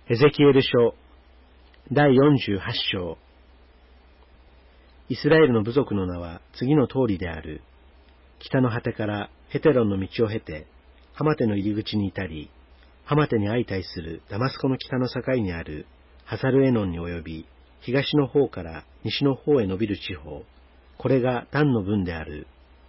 エゼキエル書第48章。イスラエルの部族の名は次の通りである。北の果てからヘテロンの道を経て、ハマテの入り口に至り、ハマテに相対するダマスコの北の境にあるハサルエノンに及び、東の方から西の方へ伸びる地方、これがダンの分である。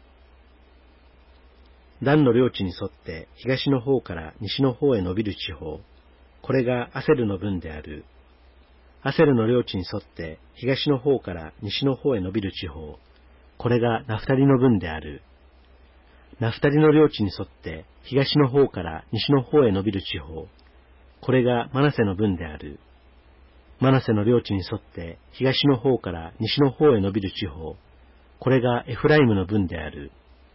ダンの領地に沿って東の方から西の方へ伸びる地方、これがアセルの分である。アセルの領地に沿って東の方から西の方へ伸びる地方、これがナフタリの分である。ナフタリの領地に沿って東の方から西の方へ伸びる地方、これがマナセの分である。マナセの領地に沿って東の方から西の方へ伸びる地方、これがエフライムの分である。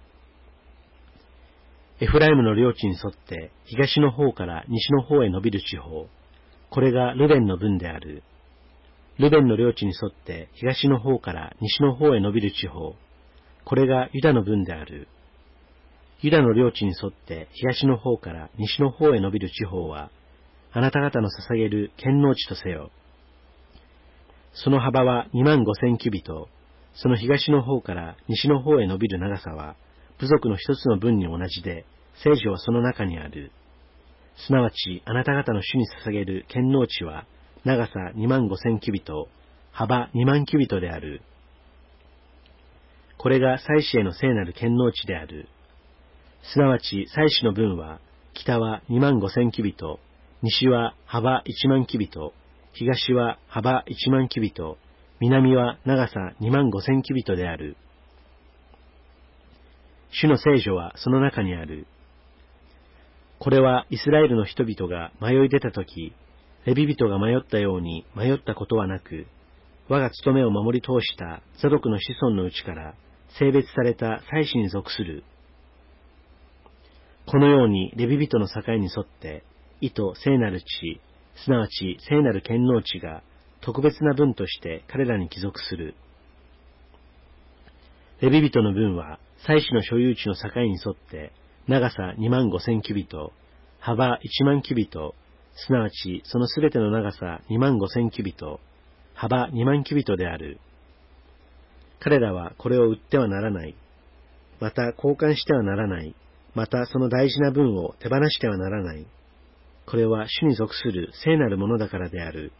エフライムの領地に沿って東の方から西の方へ伸びる地方、これがルベンの分である。ルベンの領地に沿って東の方から西の方へ伸びる地方、これがユダの分である。ユダの領地に沿って東の方から西の方へ伸びる地方は、あなた方の捧げる堅農地とせよ。その幅は25000キュビト、その東の方から西の方へ伸びる長さは、部族の一つの分に同じで、聖女はその中にある。すなわち、あなた方の主に捧げる堅農地は、長さ25000キュビト、幅20000キュビトである。これが祭司への聖なる堅農地である。すなわち、祭司の分は、北は25000キュビト、西は幅10000キュビト、東は幅10000キュビト、南は長さ25000キュビトである。主の聖女はその中にある。これはイスラエルの人々が迷い出たとき、レビ人が迷ったように迷ったことはなく、我が務めを守り通したザドクの子孫のうちから性別された祭司に属する。このようにレビ人の境に沿って、意と聖なる地、すなわち聖なる堅農地が特別な分として彼らに帰属する。レビ人の分は、祭司の所有地の境に沿って、長さ25000キュビト、幅10000キュビト、すなわちそのすべての長さ25000キュビト、幅20000キュビトである。彼らはこれを売ってはならない。また交換してはならない。またその大事な分を手放してはならない。これは主に属する聖なるものだからである。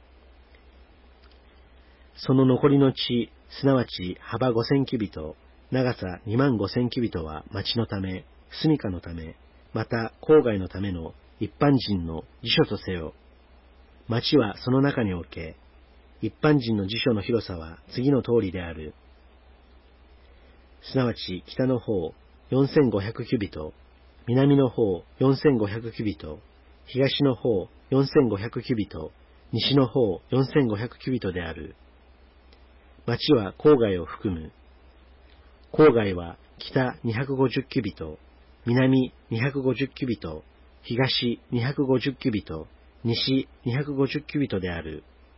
その残りの地、すなわち幅5000キュビト、長さ25000キュビトは町のため、住処のため、また郊外のための一般人の辞書とせよ。町はその中に置け、一般人の辞書の広さは次の通りである。すなわち北の方4500キュビト、南の方4500キュビト、東の方4500キュビト、西の方4500キュビトである。町は郊外を含む。郊外は北250キュビト、南250キュビト、東250キュビト、西250キュビトである。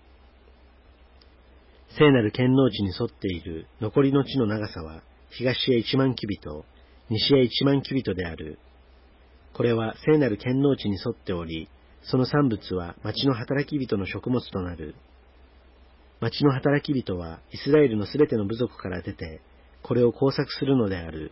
聖なる堅農地に沿っている残りの地の長さは東へ10000キュビト、西へ10000キュビトである。これは聖なる堅農地に沿っており、その産物は町の働き人の食物となる。町の働き人はイスラエルのすべての部族から出て、これを耕作するのである。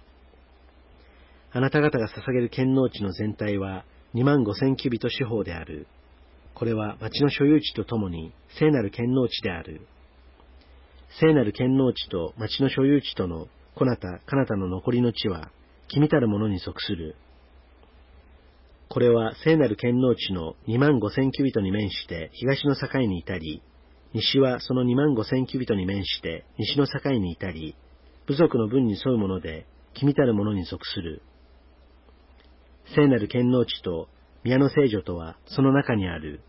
あなた方が捧げる堅農地の全体は25000キュビト四方である。これは町の所有地とともに聖なる堅農地である。聖なる堅農地と町の所有地とのこなたかなたの残りの地は君たるものに属する。これは聖なる堅農地の25000キュビトに面して東の境に至り、西はその25000キュビトに面して西の境に至り、部族の分に沿うもので君たるものに属する。聖なる堅農地と宮の聖女とはその中にある。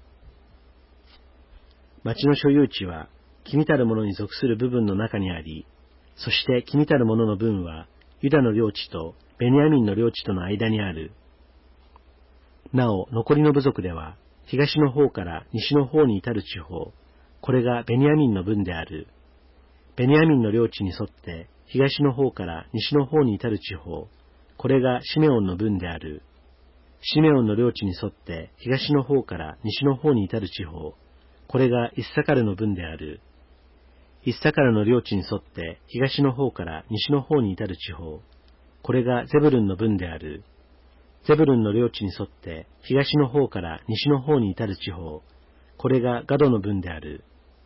町の所有地は君たるものに属する部分の中にあり、そして君たるものの分はユダの領地とベニヤミンの領地との間にある。なお残りの部族では東の方から西の方に至る地方、これがベニヤミンの分である。ベニヤミンの領地に沿って東の方から西の方に至る地方、これがシメオンの分である。 シメオンの領地に沿って東の方から西の方に至る地方、これがイッサカルの分である。イッサカルの領地に沿って東の方から西の方に至る地方、これがゼブルンの分である。ゼブルンの領地に沿って東の方から西の方に至る地方、これがガドの分である。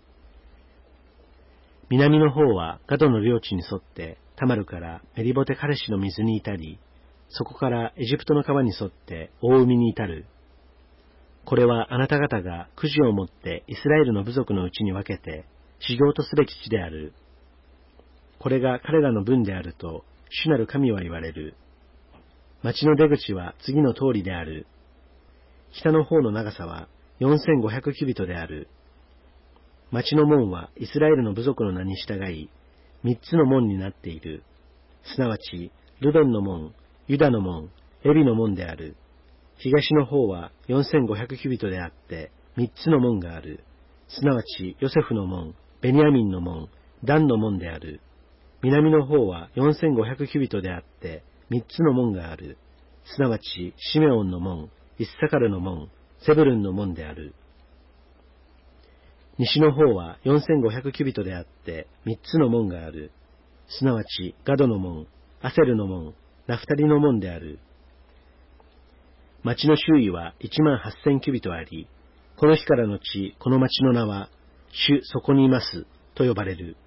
南の方はガドの領地に沿ってタマルからメリボテカレシの水に至り、そこからエジプトの川に沿って大海に至る。これはあなた方がくじを持ってイスラエルの部族のうちに分けて修行とすべき地である。これが彼らの分であると主なる神は言われる。町の出口は次の通りである。北の方の長さは4500キュビトである。町の門はイスラエルの部族の名に従い、3つの門になっている。すなわち、ルベンの門、ユダの門、エビの門である。東の方は4500キュビトであって、3つの門がある。すなわち、ヨセフの門、ベニヤミンの門、ダンの門である。南の方は4500キュビトであって、3つの門がある。すなわち、シメオンの門、イッサカルの門、セブルンの門である。西の方は4500キュビトであって、3つの門がある。すなわち、ガドの門、アセルの門、ナフタリの門である。町の周囲は18000キュビトあり、この日からのち、この町の名は、主そこにいます、と呼ばれる。